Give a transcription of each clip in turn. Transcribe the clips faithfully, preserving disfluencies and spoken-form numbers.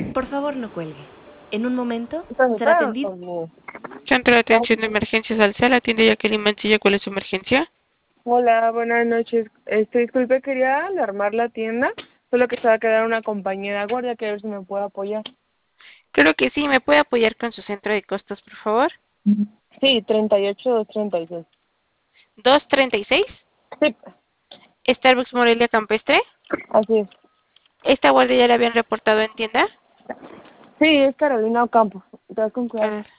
Por favor, no cuelgue. En un momento ¿Estás será acá? atendido. Como- Centro de Atención de Emergencias Alcel, atiende Jacqueline Mancilla, ¿cuál es su emergencia? Hola, buenas noches. Este, disculpe, quería alarmar la tienda. Solo que se va a quedar una compañera guardia, que a ver si me puede apoyar. Claro que sí, ¿me puede apoyar con su centro de costos, por favor? Sí, treinta y ocho, doscientos treinta y seis. ¿doscientos treinta y seis? Sí, Starbucks Morelia Campestre. así es. ¿Esta guardia ya la habían reportado en tienda? Sí, es Carolina Ocampo. Te vas con cuidado. Car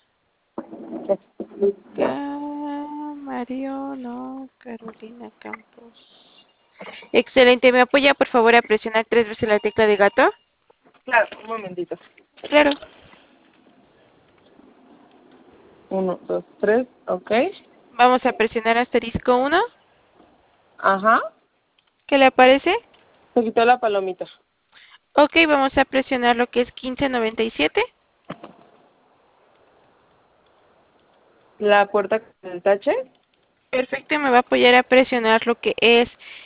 Ca- Mario, no, Carolina Campos. Excelente, ¿me apoya por favor a presionar tres veces la tecla de gato? Claro, un momentito. Claro. Uno, dos, tres, ok. Vamos a presionar asterisco uno. Ajá. ¿Qué le aparece? Se quitó la palomita. Ok, vamos a presionar lo que es quince noventa y siete. La puerta con el tache. Perfecto, me va a apoyar a presionar lo que es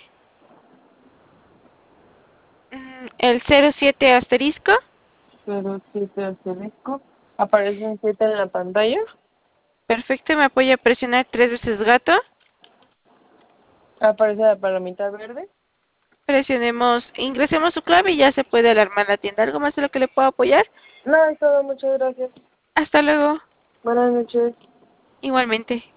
mm, el cero siete asterisco. Cero siete asterisco. Aparece un siete en la pantalla. Perfecto, me apoya a presionar tres veces gato. Aparece la palomita verde. Presionemos, ingresemos su clave y ya se puede alarmar la tienda. ¿Algo más de lo que le puedo apoyar? No, es todo. Muchas gracias. Hasta luego. Buenas noches. Igualmente.